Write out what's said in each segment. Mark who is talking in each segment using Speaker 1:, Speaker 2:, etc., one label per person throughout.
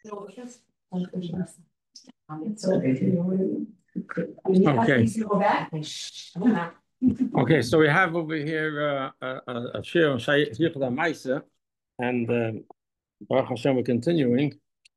Speaker 1: Okay, so we have over here a share on Shaykh Maisa, and Baruch Hashem, we're continuing.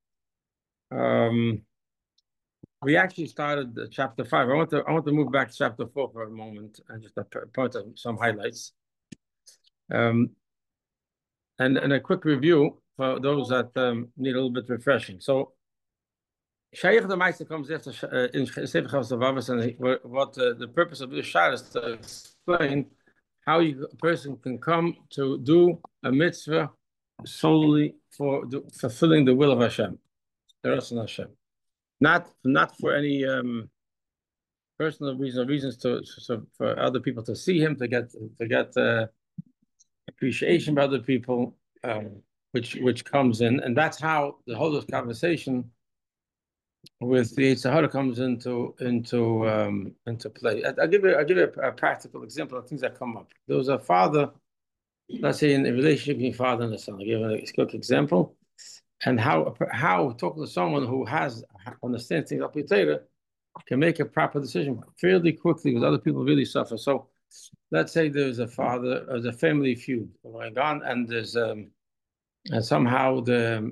Speaker 1: We actually started chapter 5. I want to move back to chapter 4 for a moment and just point out some highlights. And a quick review for those that need a little bit refreshing. So Shaykh Maisa comes after in Sefer Chavos, and what the purpose of this shar is to explain how a person can come to do a mitzvah solely for fulfilling the will of Hashem, the Ratzon Hashem, not for any personal reasons for other people to see him, to get appreciation by other people, which comes in, and that's how the whole of this conversation with the Yetzer Hara comes into play. I'll give you a practical example of things that come up. There was a father, let's say, in a relationship between father and son. I'll give a quick example, and how talking to someone who understands things of Torah can make a proper decision fairly quickly, because other people really suffer. So, let's say there's a family feud going on, and there's and somehow the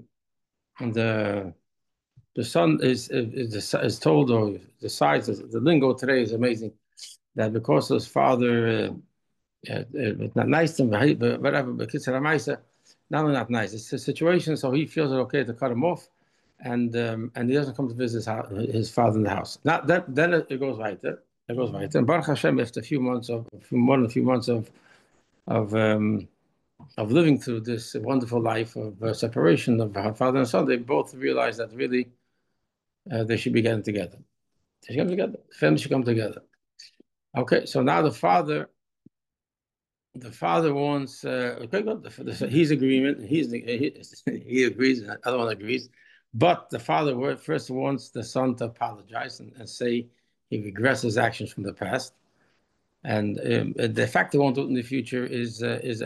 Speaker 1: son is told or decides, the lingo today is amazing, that because his father not nice to him, but whatever, but kids are not nice. It's a situation, so he feels it okay to cut him off, and he doesn't come to visit his father in the house. Now then it goes right there. It goes right there. And Baruch Hashem, after more than a few months of living through this wonderful life of separation of father and son, they both realize that really they should be getting together. They should come together. The family should come together. Okay, so now the father wants his agreement. He agrees, and the other one agrees. But the father first wants the son to apologize and say he regrets his actions from the past, and the fact they won't do it in the future is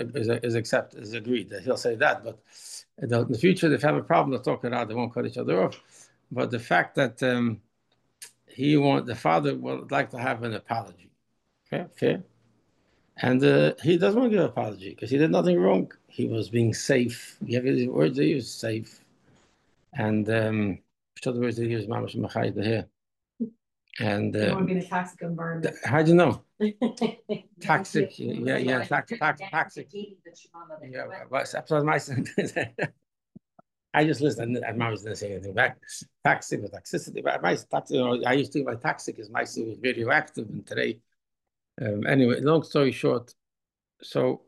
Speaker 1: agreed. That he'll say that, but in the future, if they have a problem, they'll talk it out. They won't cut each other off. But the fact that the father would like to have an apology, okay, fair. And he doesn't want to give an apology because he did nothing wrong. He was being safe. You have these words they use, safe. And the words they use, Mamash Machai here. And
Speaker 2: it would be the toxic environment.
Speaker 1: How do you know? Toxic, yeah, toxic. Yeah, but my son. I just listened, and Mamash didn't say anything back. Toxic or toxicity. But I used to think about toxic as my son was radioactive, and today. Anyway, long story short, so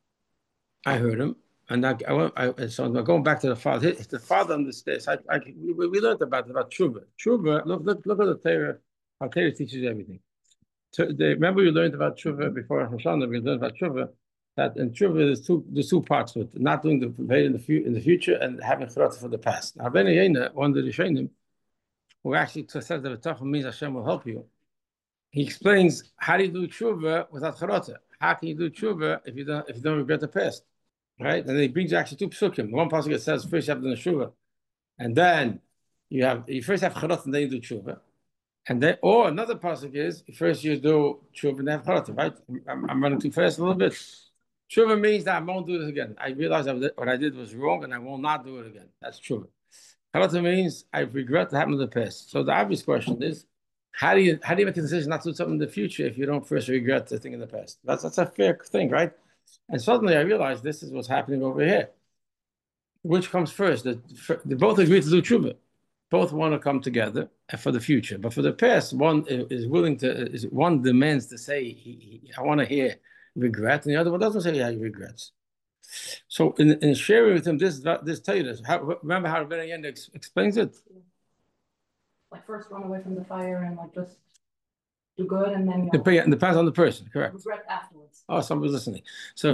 Speaker 1: I heard him, and so I'm going back to the father. The father understands. We learned about tshuva. Tshuva. Look at the Torah. How Torah teaches everything. Remember, we learned about tshuva before Hashanah. We learned about tshuva, that in tshuva there's two parts to it: not doing the in the future and having charata for the past. Now, Ben Yena, one of the Rishonim, who actually says that B'tachon means Hashem will help you. He explains, how do you do tshuva without charata? How can you do tshuva if you don't regret the past, right? And then he brings actually two psukim. One pasuk that says first you have to do tshuva, and then you first have charata and then you do tshuva, and then or another pasuk is first you do tshuva and then have charata, right? I'm running too fast a little bit. Tshuva means that I won't do this again. I realize that what I did was wrong and I will not do it again. That's tshuva. Charata means I regret what happened in the past. So the obvious question is, how do you make a decision not to do something in the future if you don't first regret the thing in the past? That's a fair thing, right? And suddenly I realized this is what's happening over here. Which comes first? They both agree to do tshuva. Both want to come together for the future. But for the past, one one demands to say, I want to hear regret, and the other one doesn't say he regrets. So in sharing with him this Torah, remember how Ben Yenda explains it?
Speaker 2: Like first run away from the fire and like just do good, and then
Speaker 1: it depends on the person, correct?
Speaker 2: Regret afterwards.
Speaker 1: Oh, somebody's listening. So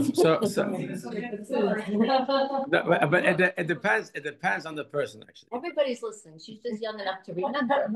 Speaker 1: but it depends. It depends on the person, actually.
Speaker 3: Everybody's listening. She's just young enough to remember.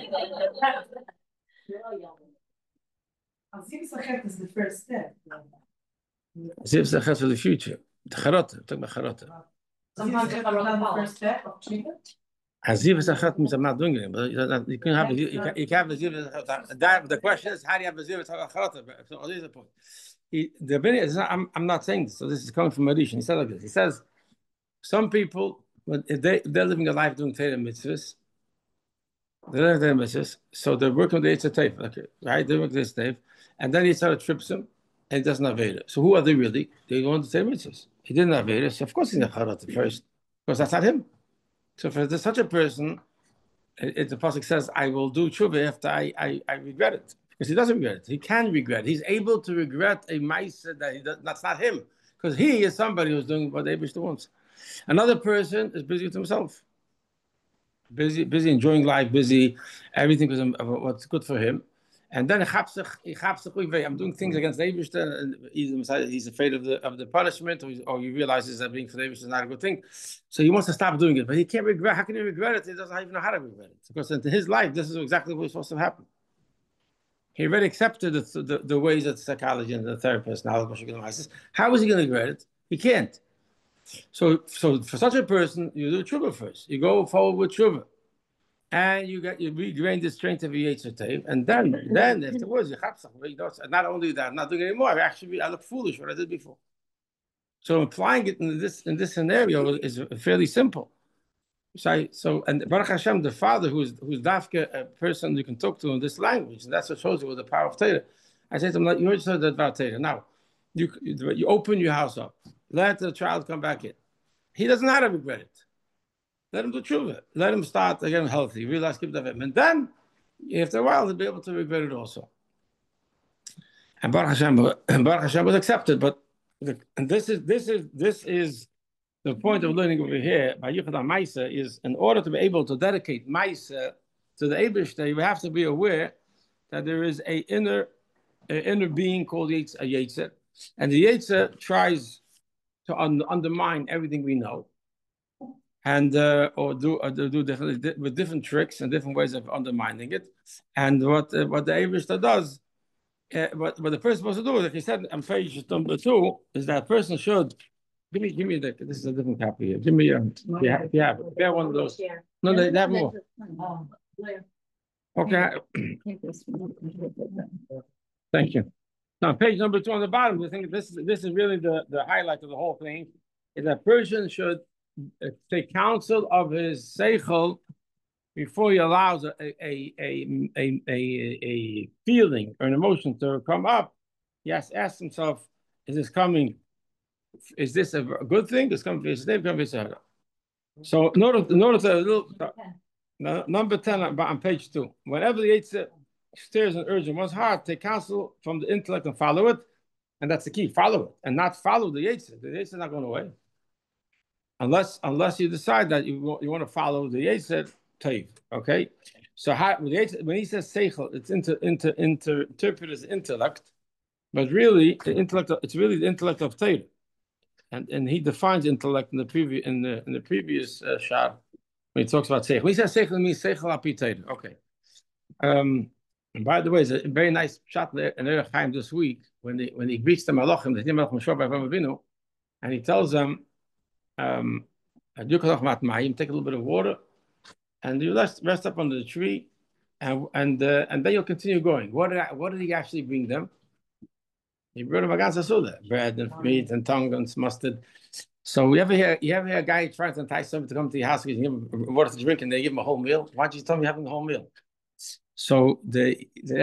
Speaker 2: Zivs Achet is the first step.
Speaker 1: Zivs Achet for the future. The charata. Talk about charata.
Speaker 2: Sometimes it's the first step of treatment.
Speaker 1: Azivas achat means I'm not doing it. But you can have you can have azivas achat. The question is, how do you have azivas achat? So this is the point. The Bini is not, I'm not saying this. So this is coming from Marish. He said like this. He says some people, when they're living a life doing Torah mitzvahs, they're living mitzvahs, so they're working with the Yitzhak, okay, right? They're working with the Yitzhak, and then Yitzhak trips him and doesn't have Veda. So who are they really? They want to say mitzvahs. He didn't have Veda, so of course he's not Charat at first, because that's not him. So for such a person, the pasuk says, "I will do tshuva after I regret it," because he doesn't regret it. He can regret. He's able to regret a ma'aseh that's not him, because he is somebody who's doing what the Eibush wants. Another person is busy with himself, busy enjoying life, busy everything because of what's good for him. And then I'm doing things against the Eibush, and he's afraid of the punishment, or he realizes that being for the Eibush is not a good thing. So he wants to stop doing it, but he can't regret. How can he regret it? He doesn't even know how to regret it. Because in his life, this is exactly what's supposed to happen. He already accepted the ways of the psychology and the therapist. Now, how is he going to regret it? He can't. So for such a person, you do tshuva first. You go forward with tshuva. And you regain the strength of your Yetzer Tov, and then afterwards you not only that, I'm not doing it anymore. I look foolish what I did before. So applying it in this scenario is fairly simple. So and Baruch Hashem, the father who's dafka a person you can talk to in this language, and that's what shows you with the power of Torah. I said to him, like, you heard that about Torah. Now you open your house up, let the child come back in. He doesn't know how to regret it. Let him do tshuva. Let him start again healthy. Realize keep the and then after a while he'll be able to regret it also. And Baruch Hashem was accepted. But this is the point of learning over here by Yichud Ma'aseh is in order to be able to dedicate Ma'aseh to the Eibush, you have to be aware that there is an inner being called a Yetzer, and the Yetzer tries to undermine everything we know. And or do different with different tricks and different ways of undermining it. And what the Eibush does, what the person is supposed to do, like he said on page number 2, is that person should give me this is a different copy here. Give me you have one of those. No, they have more. Okay. Thank you. Now page number 2 on the bottom. I think this is really the highlight of the whole thing. Is that person should take counsel of his seichel before he allows a feeling or an emotion to come up. He has to ask himself, is this a good thing? Is coming for his name, coming for his. So notice a little number 10 on page 2. Whenever the Yetzer stirs and urges in one's heart, take counsel from the intellect and follow it. And that's the key, follow it, and not follow the Yetzer. The Yetzer is not going away. Unless you decide that you want to follow the Yetzer Tov, okay? So when he says seichel, it's interpreted as intellect, but really it's really the intellect of Torah, and he defines intellect in the previous shar when he talks about seichel. When he says seichel, it means seichel api Torah. Okay. And by the way, it's a very nice shot there in Erech Chaim this week when he greets the Malachim, the Malachim Shor by Avraham Avinu, and he tells them. Take a little bit of water, and you rest up under the tree, and then you'll continue going. What did he actually bring them? He brought them against the bread and meat and tongue and mustard. So you ever hear a guy trying to entice someone to come to your house, and give him water to drink, and they give him a whole meal? Why don't you tell me you're having a whole meal? So he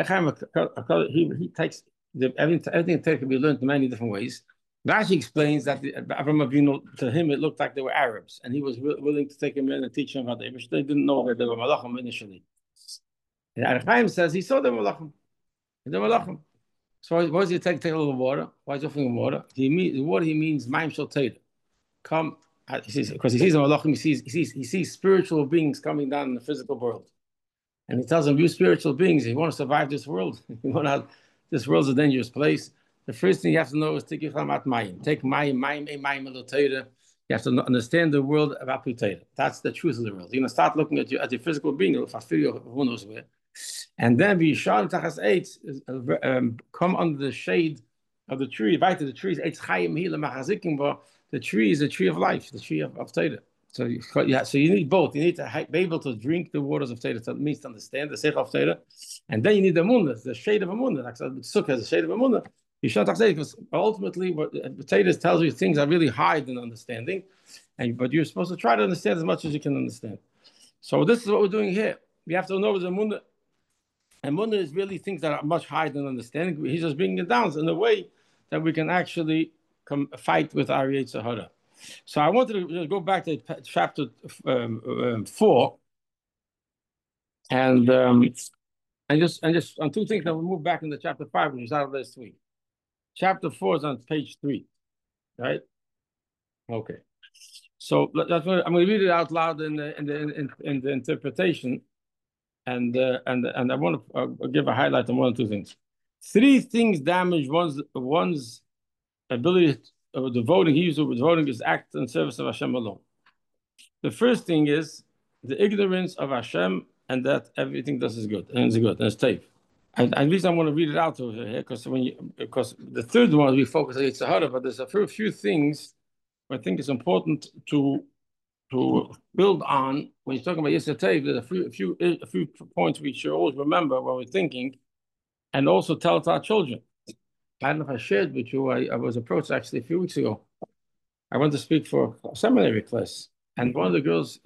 Speaker 1: takes everything can be learned in many different ways. Rashi explains that Avraham Avinu, to him, it looked like they were Arabs, and he was willing to take him in and teach them about the Eibush. They didn't know that they were Malachim initially. And Erech Chaim says he saw them Malachim. So why does he take a little water? Why is he offering him water? Water he means Maim Shel Torah. Come, because he sees them Malachim, he sees spiritual beings coming down in the physical world. And he tells them, you spiritual beings, if you want to survive this world, this world's a dangerous place. The first thing you have to know is take mayim Torah. You have to understand the world about Torah. That's the truth of the world. You're going to start looking at your physical being, who knows where. And then come under the shade of the tree. The tree is the tree is a tree of life, the tree of Torah. So you need both. You need to be able to drink the waters of Torah. That means to understand the seichel of Torah, and then you need the emunah, the shade of emunah. Like sukkah has the shade of emunah. You should not say because ultimately, what Torah tells you things are really high in understanding, but you're supposed to try to understand as much as you can understand. So this is what we're doing here. We have to know the emunah. Emunah is really things that are much higher than understanding. He's just bringing it down in a way that we can actually fight with our Yetzer Hara. So I wanted to go back to chapter 4, and just on two things. Then we'll move back into chapter 5, which is out of last week. Chapter 4 is on page 3, right? Okay. So that's what I'm going to read it out loud in the interpretation, and I want to give a highlight on one or two things. 3 things damage one's ability of devoting. He used devoting is act in service of Hashem alone. The first thing is the ignorance of Hashem, and that everything does is good, and it's safe. And the reason I want to read it out over here, because the third one we focus on Yetzer Hara, but there's a few things I think it's important to build on when you're talking about Yetzer Hara. There's a few points we should always remember when we're thinking, and also tell it to our children. I don't know if I shared with you. I was approached actually a few weeks ago. I went to speak for a seminary class, and one of the girls,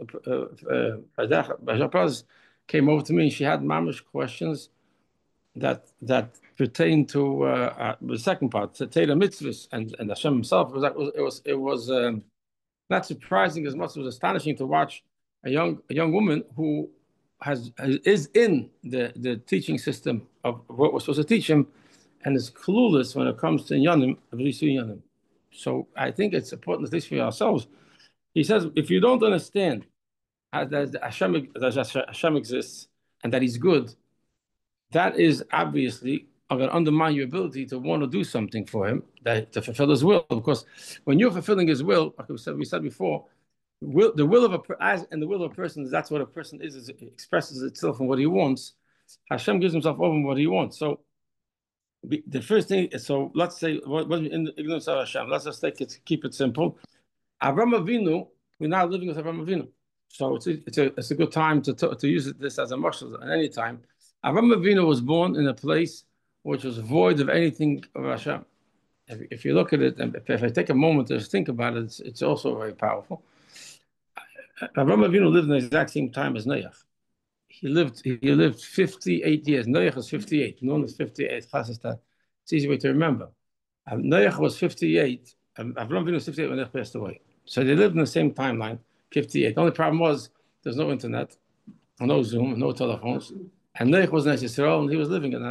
Speaker 1: came over to me, and she had mamish questions that pertain to the second part, the Torah mitzvahs, and Hashem Himself. It was not surprising as much as it was astonishing to watch a young woman who is in the teaching system of what we're supposed to teach him, and is clueless when it comes to Yanim. So I think it's important, at least for ourselves. He says, if you don't understand that Hashem exists and that He's good, that is obviously going to undermine your ability to want to do something for Him, to fulfill His will. Because when you're fulfilling His will, like we said before, the will of a person, that's what a person is. It expresses itself in what he wants. Hashem gives Himself over in what He wants. So the first thing is, so let's say, what in the ignorance of Hashem, let's just keep it simple. Avraham Avinu, we're now living with Avraham Avinu. So it's a good time to use this as a mashal at any time. Avraham Avinu was born in a place which was void of anything of Hashem. If you look at it, and if I take a moment to think about it, it's also very powerful. Avraham Avinu lived in the exact same time as Noach. He lived 58 years. Noach was 58. Noah was 58. It's easy way to remember. Noach was 58. Avraham Avinu was 58 when Noach passed away. So they lived in the same timeline, 58. The only problem was there's no internet, no Zoom, no telephones. And Noach was in Israel, and he was living in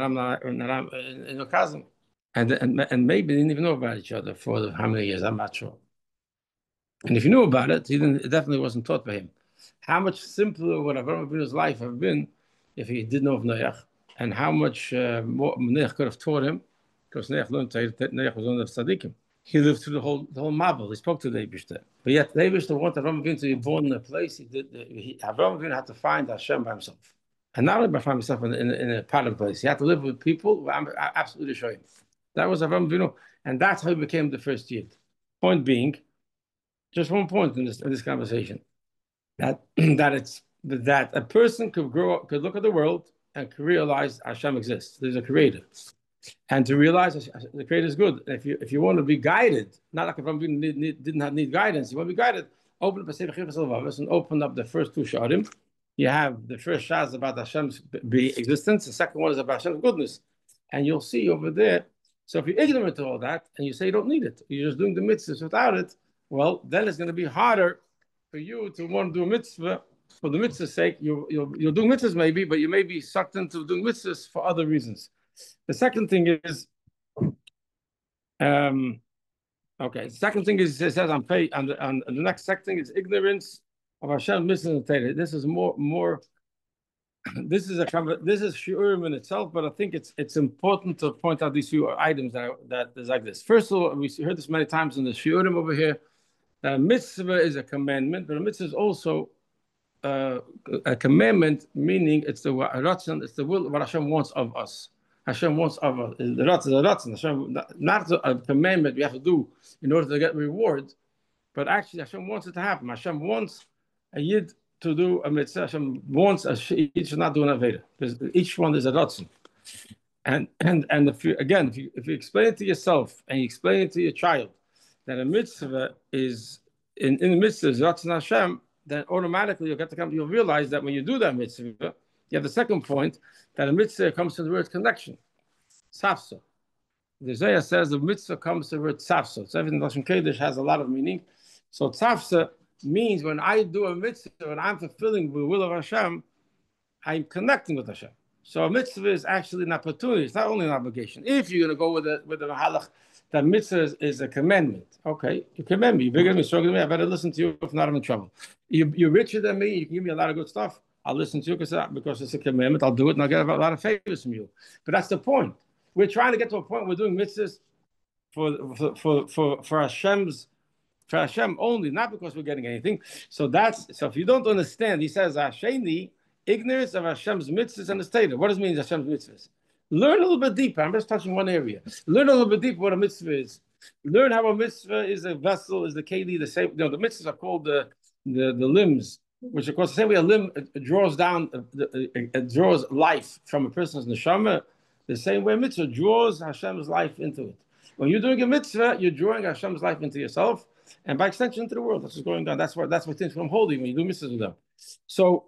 Speaker 1: Okazim. And maybe they didn't even know about each other for how many years, I'm not sure. And if you knew about it, it definitely wasn't taught by him. How much simpler would Avraham Avinu's life have been if he did know of Noach, and how much more Noach could have taught him, because Noach was one of tzaddikim. He lived through the whole Mabel. He spoke to the Eibishter. But yet the Eibishter wanted Avraham Avinu to be born in a place. Avraham Avinu had to find Hashem by himself. And not only by finding himself in a pattern place, he had to live with people who I'm absolutely sure him. That was Avraham Avinu, and that's how he became the first Yid. Point being, just one point in this conversation, that a person could look at the world and could realize Hashem exists. There's a creator, and to realize the creator is good. And if you want to be guided, not like Avraham Avinu didn't need guidance, you want to be guided. Open up and open up the first 2 sharim. You have the first shah is about Hashem's existence. The second one is about Hashem's goodness, and you'll see over there. So if you're ignorant to all that and you say you don't need it, you're just doing the mitzvahs without it, well, then it's going to be harder for you to want to do a mitzvah for the mitzvah's sake. You'll do mitzvahs maybe, but you may be sucked into doing mitzvahs for other reasons. The second thing is, the second thing is, it says on the next second thing is ignorance of Hashem missing the Torah. This is more. This is shiurim in itself, but I think it's important to point out these few items that is like this. First of all, we heard this many times in the shiurim over here. That a mitzvah is a commandment, but a mitzvah is also a commandment, meaning it's the ratzon, it's the will, what Hashem wants of us. Hashem wants of us. The ratzon is a ratzon. Hashem, not a commandment we have to do in order to get reward. but actually Hashem wants it to happen. Hashem wants a Yid to do a mitzvah. Hashem wants a Yid should not do an Aveda. Each one is a Ratzon. And if you explain it to yourself and you explain it to your child that a mitzvah is in the mitzvah is Ratzon Hashem, then automatically you'll realize that when you do that mitzvah, you have the second point that a mitzvah comes from the word connection, safsa. The Zohar says the mitzvah comes from the word tzafsa. So everything Lashon Kodesh has a lot of meaning. So tzafsa means when I do a mitzvah, when I'm fulfilling the will of Hashem, I'm connecting with Hashem. So a mitzvah is actually an opportunity. It's not only an obligation. If you're going to go with the mahalach, that mitzvah is a commandment. Okay, you command me. You're bigger than me, stronger than me. I better listen to you if not, I'm in trouble. You're richer than me. You can give me a lot of good stuff. I'll listen to you because it's a commandment. I'll do it and I'll get a lot of favors from you. But that's the point. We're trying to get to a point where we're doing mitzvahs for Hashem only, not because we're getting anything. So if you don't understand, he says Hasheni, ignorance of Hashem's mitzvahs and the state. What does it mean Hashem's mitzvahs? Learn a little bit deeper. I'm just touching one area. Learn a little bit deeper what a mitzvah is. Learn how a mitzvah is a vessel, is the keli, the same. The mitzvahs are called the limbs, which of course the same way a limb draws down, it draws life from a person's neshama. The same way a mitzvah draws Hashem's life into it. When you're doing a mitzvah, you're drawing Hashem's life into yourself, and by extension into the world. That's what's going on. That's what things from holy when you do mitzvahs with them. So,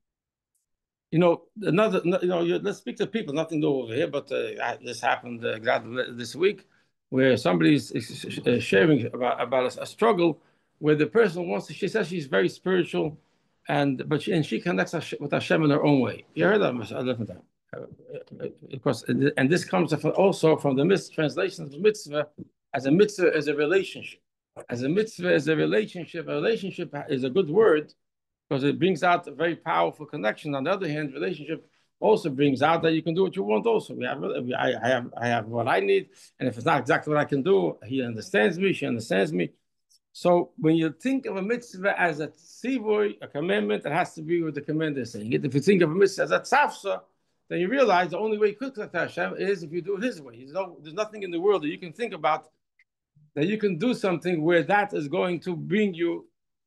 Speaker 1: let's speak to people. Nothing new over here, but this happened this week, where somebody's sharing about a struggle where the person she says she's very spiritual, and she connects with Hashem in her own way. You heard that a different time. Of course, and this comes also from the mistranslation of the mitzvah. As a mitzvah is a relationship. As a mitzvah is a relationship. A relationship is a good word because it brings out a very powerful connection. On the other hand, relationship also brings out that you can do what you want. Also, I have what I need, and if it's not exactly what I can do, he understands me. She understands me. So when you think of a mitzvah as a tzivoy, a commandment, it has to be what the commander is saying. If you think of a mitzvah as a tzafsa, then you realize the only way you could connect to Hashem is if you do it His way. There's nothing in the world that you can think about that you can do something where that is going to bring you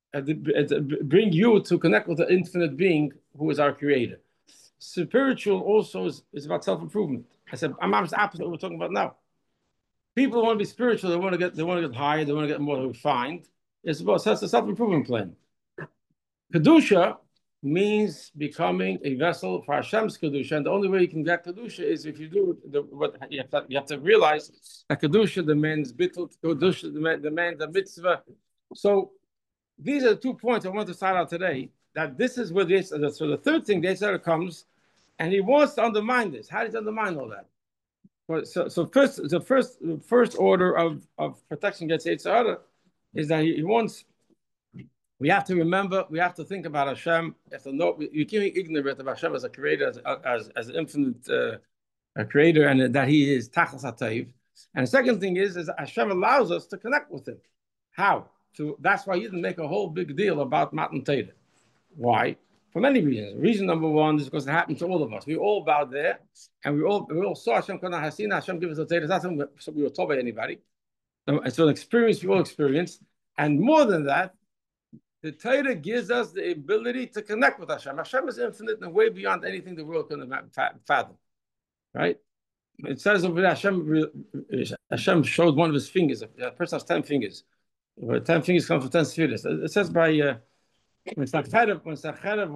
Speaker 1: to connect with the infinite being who is our Creator. Spiritual also is about self-improvement. I said, I'm opposite what we're talking about now. People want to be spiritual. They want to get higher. They want to get more refined. It's a self-improvement plan. Kedusha means becoming a vessel for Hashem's kedusha, and the only way you can get kedusha is if you do what you have to realize that kedusha demands bittul, kedusha demands a mitzvah. So these are the 2 points I want to start out today. That this is where so the third thing, the Yetzer comes, and he wants to undermine this. How does he undermine all that? So first, the first order of protection against Yetzer is that he wants. We have to remember. We have to think about Hashem. You have to know. You can't be ignorant of Hashem as a creator, as an infinite creator, and that He is Tachas HaTeiv. And the second thing is Hashem allows us to connect with Him. How? That's why He didn't make a whole big deal about Matan Torah. Why? For many reasons. Reason number one is because it happened to all of us. We all bowed there, and we all saw Hashem. Hashem give us a Torah. It's not something we were told by anybody. It's an experience we all experienced, and more than that. The Torah gives us the ability to connect with Hashem. Hashem is infinite and way beyond anything the world can fathom. Right? It says over there, Hashem showed one of His fingers. A person has 10 fingers. 10 fingers come from 10 spheres. It says by when Sancheirav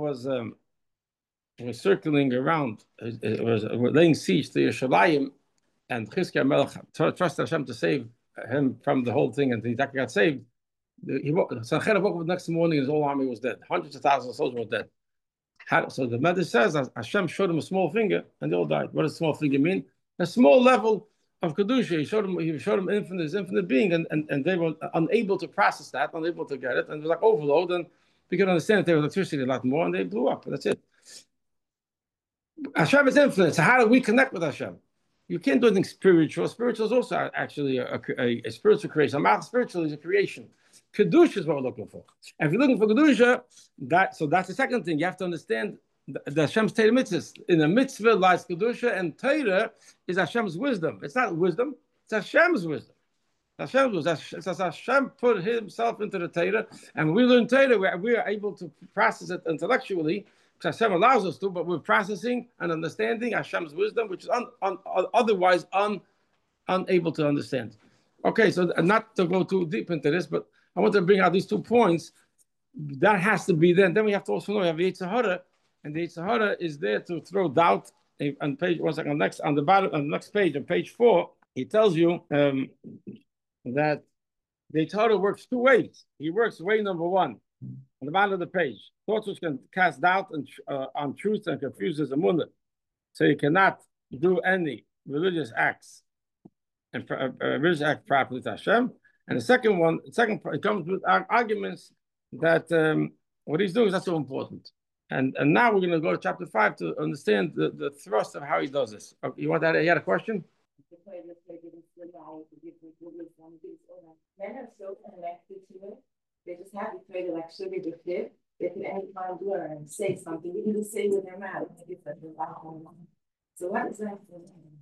Speaker 1: was circling around, was laying siege to Yerushalayim, and Chizkiah Melech trusted Hashem to save him from the whole thing, and he got saved. Sancheirav woke up the next morning, his whole army was dead. Hundreds of thousands of soldiers were dead. So the Medrash says Hashem showed him a small finger, and they all died. What does small finger mean? A small level of kedusha. He showed him infinite being, and they were unable to process that, unable to get it, and it was like overload. And we could understand that there was electricity a lot more, and they blew up. That's it. Hashem is infinite. So how do we connect with Hashem? You can't do anything spiritual. Spiritual is also actually a spiritual creation. Spiritual is a creation. Kedusha is what we're looking for. And if you're looking for Kedusha, that's the second thing. You have to understand the Hashem's Torah mitzvahs. In the mitzvah lies Kedusha, and Torah is Hashem's wisdom. It's not wisdom, it's Hashem's wisdom. Hashem rules. That's Hashem put himself into the Torah, and when we learn Torah, we are able to process it intellectually, because Hashem allows us to, but we're processing and understanding Hashem's wisdom, which is otherwise unable to understand. Okay, so not to go too deep into this, but I want to bring out these 2 points. That has to be there. And then we have to also know we have the Yetzer Hara, and the Yetzer Hara is there to throw doubt. On page 1 second, on the bottom, on the next page, on page 4, he tells you that the Yetzer Hara works 2 ways. He works way number 1 on the bottom of the page. Thoughts which can cast doubt on truth and confuse the emunah. So you cannot do any religious acts and religious act properly to Hashem. And the second one, it comes with arguments that what he's doing is not so important. And now we're going to go to chapter 5 to understand the thrust of how he does this. You want that? You had a question?
Speaker 4: Men are so connected to it. They just have to pray like sugar to fit. They can anytime learn and say something. You can just say with their mouth. So what is that for them?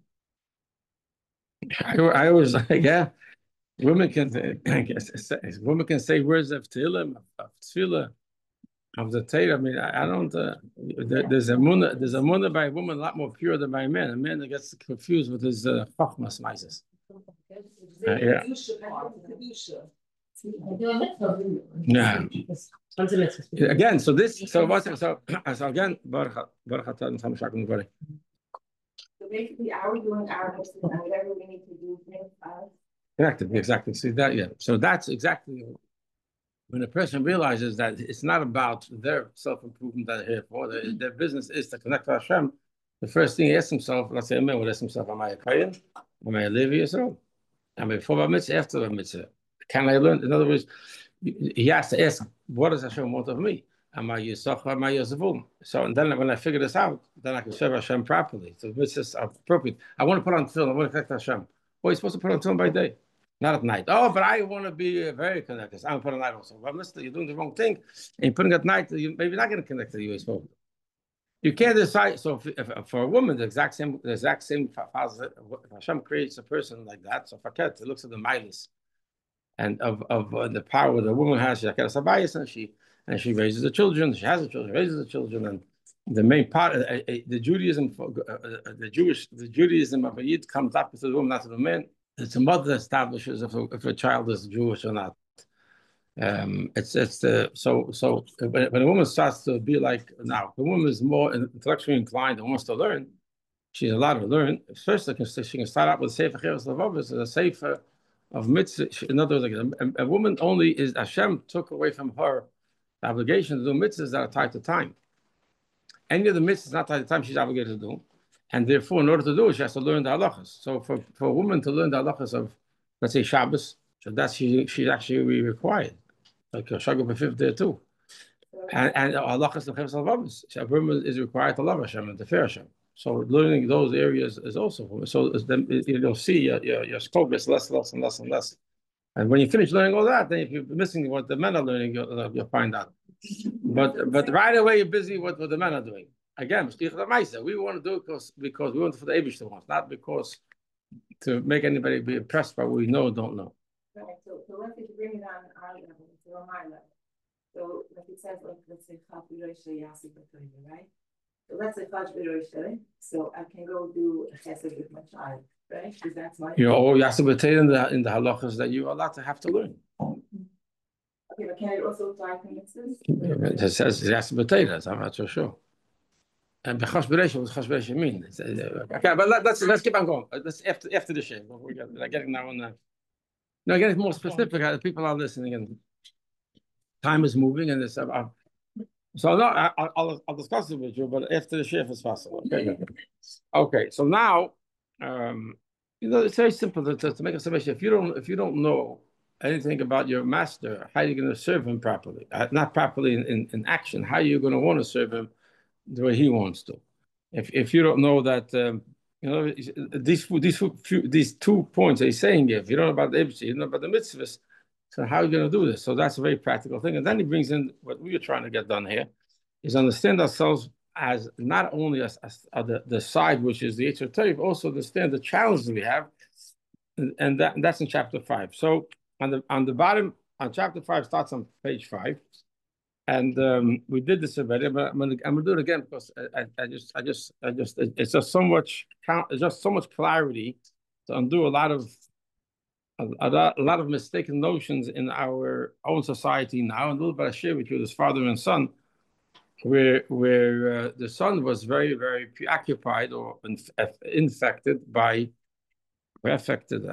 Speaker 1: I always like, yeah. Women can say words of Tehillim, of Tefillah, of the Torah. I mean, I don't. There's a munah by a woman a lot more pure than by a man. A man that gets confused with his chachmas ma'ases. Yeah. Yeah. Again, so again,
Speaker 4: So basically, are we doing our best and whatever we need to do?
Speaker 1: Connected, exactly. See that, yeah. So that's exactly when a person realizes that it's not about their self-improvement that they're here for. Their business is to connect to Hashem. The first thing he asks himself, let's say a man would ask himself, am I a Kohen? Am I a Levi Yisrael? Am I before Bar Mitzvah, after Bar Mitzvah? Can I learn? In other words, he has to ask, what does Hashem want of me? Am I Yisach or am I Yosefum? So, and then when I figure this out, then I can serve Hashem properly. So mitzvahs are appropriate. I want to put on tefillin. I want to connect to Hashem. Well, you're supposed to put on tefillin by day, not at night. Oh, but I want to be very connected. So I'm putting on night also. Well, listen, you're doing the wrong thing. And you're putting at night, you're maybe not going to connect to the U.S. supposed to. You can't decide. So if for a woman, the exact same. If Hashem creates a person like that, so Faket, it looks at the milas and of the power the woman has, and she raises the children. She has the children, raises the children, and the main part, the Judaism, the Judaism of a Yid comes up to the woman, not to the man. It's a mother that establishes if a child is Jewish or not. When a woman starts to be like now, the woman is more intellectually inclined and wants to learn. She's allowed to learn. First, she can start out with Sefer Cheres Levavos, a Sefer of mitzvah. In other words, like a woman only is Hashem took away from her the obligation to do mitzvahs that are tied to time. Any of the mitzvahs not tied to time, she's obligated to do, and therefore, in order to do it, she has to learn the halachas. So, for a woman to learn the halachas of, let's say, Shabbos, so that she's actually required, like a Shagah b'fifth there too, and halachas of Cheres Levavos. A woman is required to love Hashem and to fear Hashem. So learning those areas is also so. You'll see your scope gets less and less. And when you finish learning all that, then if you're missing what the men are learning, you'll find out. But right away you're busy with what the men are doing. Again, we want to do it because we want it for the Eibishter ones, not because to make anybody be impressed by what we know or don't know.
Speaker 4: Right. So let's bring it on our level, so on my level. So like it says, like let's say right? So let's say so I can go do a chesed with my child, right? Because that's my.
Speaker 1: Yaseh in the halachas that you are allowed to have to learn.
Speaker 4: Okay, but can it also apply to mitzvahs?
Speaker 1: It says Yaseh b'teirah. I'm not so sure. And b'chash b'reisha, what does chash b'reisha mean? Okay, but let's keep on going. Let's after the shame. We're getting now on that. No, getting more specific. People are listening, and time is moving, and it's. So no, I'll discuss it with you, but after the shift is possible. Okay. So now, it's very simple to make a submission. If you don't know anything about your master, how are you going to serve him properly? Not properly in action. How are you going to want to serve him the way he wants to? If you don't know that, these 2 points that he's saying, if you don't know about the Eibishter, you don't know about the mitzvahs. So how are you going to do this? So that's a very practical thing. And then he brings in what we are trying to get done here, is understand ourselves as not only as the side, which is the Yetzer Tov, but also understand the challenges we have and that's in chapter 5. So on the bottom, on chapter 5 starts on page 5. And we did this already, but I'm gonna do it again because it's just so much clarity to undo a lot of mistaken notions in our own society now. And a little bit I share with you this father and son, where the son was very, very preoccupied or infected by affected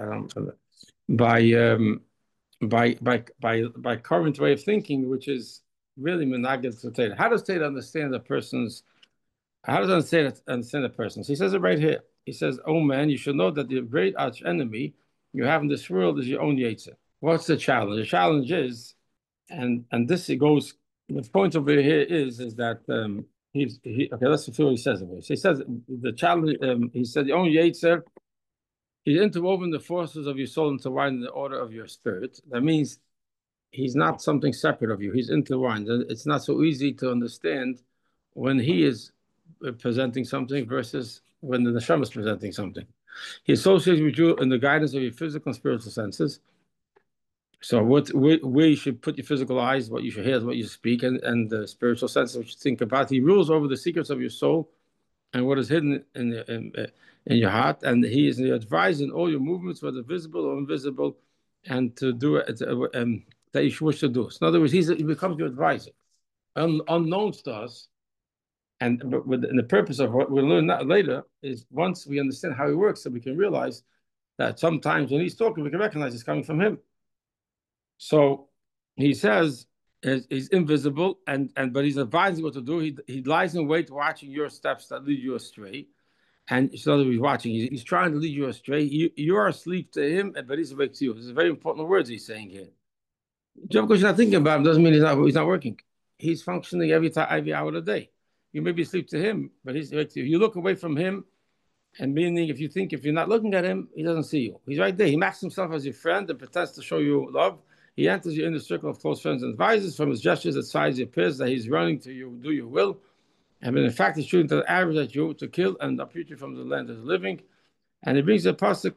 Speaker 1: by current way of thinking, which is really menaged to Taylor. How does Taylor understand the person's? How does understand the person? He says it right here. He says, "Oh man, you should know that the great arch enemy you have in this world is your own Yetzer." What's the challenge? The challenge is, and this it goes. The point over here is that okay. Let's see what he says. He says the challenge. He said the own Yetzer. He's interwoven the forces of your soul into widen the order of your spirit. That means he's not something separate of you. He's intertwined. It's not so easy to understand when he is presenting something versus when the neshama is presenting something. He associates with you in the guidance of your physical and spiritual senses. So where you should put your physical eyes, what you should hear, what you speak, and the spiritual senses, what you think about. He rules over the secrets of your soul and what is hidden in your heart. And he is advised in all your movements, whether visible or invisible, and to do it that you wish to do. So in other words, he becomes your advisor, unknown to us. And the purpose of what we'll learn later is once we understand how he works, so we can realize that sometimes when he's talking, we can recognize it's coming from him. So he says he's invisible, but he's advising what to do. He lies in wait, watching your steps that lead you astray. And so he's watching. He's trying to lead you astray. You are asleep to him, but he's awake to you. This is very important words he's saying here. Just because you're not thinking about him doesn't mean he's not working. He's functioning every hour of the day. You may be asleep to him, but he's awake to you. You look away from him, and meaning if you're not looking at him, he doesn't see you. He's right there. He masks himself as your friend and pretends to show you love. He enters you in the circle of close friends and advisors. From his gestures at sides, it appears that he's running to you, do your will. And in fact, he's shooting to the arrows at you to kill and uproot you from the land of the living. And he brings a pasuk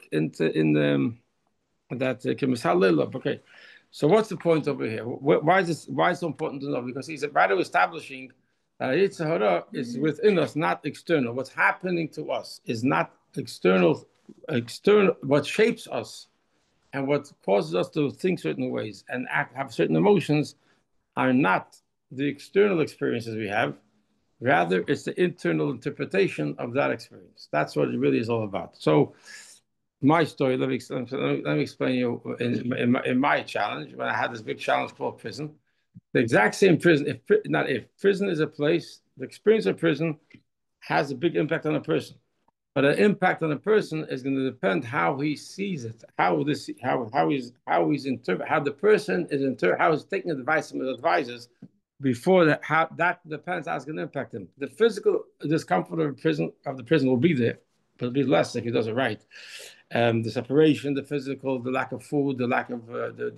Speaker 1: that okay. So what's the point over here? Why is it so important to know? Because he's right establishing that Yetzer Hara is within us, not external. What's happening to us is not external. What shapes us and what causes us to think certain ways and have certain emotions are not the external experiences we have. Rather, it's the internal interpretation of that experience. That's what it really is all about. So, my story. Let me explain you in my challenge when I had this big challenge called prison. The exact same prison. If prison is a place, the experience of prison has a big impact on a person. But an impact on a person is going to depend how he sees it, how he's interpret, how the person is how he's taking advice from his advisors. Before that, how that depends how it's going to impact him. The physical discomfort of the prison will be there, but it'll be less if he does it right. The separation, the physical, the lack of food, the lack of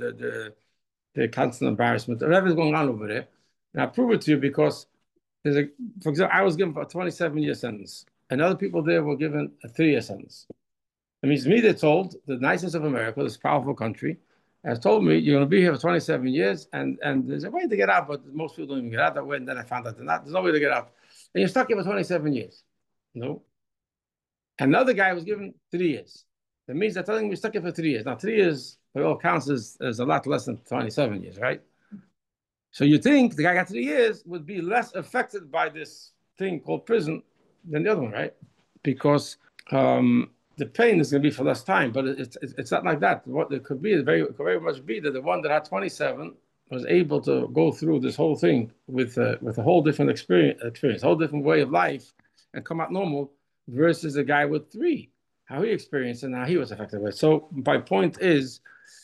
Speaker 1: the constant embarrassment, whatever's going on over there. And I prove it to you because for example, I was given a 27-year sentence, and other people there were given a 3-year sentence. It means me, they're told the nicest of America, this powerful country, has told me you're going to be here for 27 years, and there's a way to get out, but most people don't even get out that way. And then I found out there's no way to get out, and you're stuck here for 27 years. No. Another guy was given 3 years. That means they're telling me you're stuck here for 3 years. Now, 3 years, by all counts, is a lot less than 27 years, right? So you think the guy got 3 years would be less affected by this thing called prison than the other one, right? Because the pain is going to be for less time, but it's not like that. What it could be, could very much be that the one that had 27 was able to go through this whole thing with a whole different experience, a whole different way of life, and come out normal, versus a guy with 3, how he experienced and how he was affected by it. So my point is,